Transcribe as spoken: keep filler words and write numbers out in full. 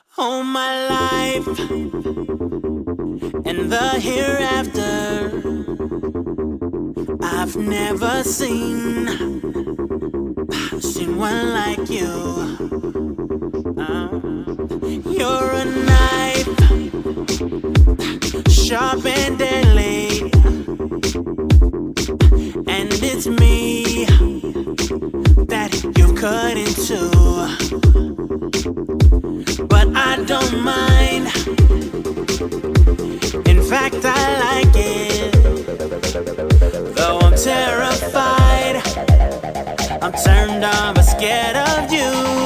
All my life and the hereafter, I've never seen seen one like you. Uh, you're a knife, sharp and deadly, and it's me that you cut into. But I don't mind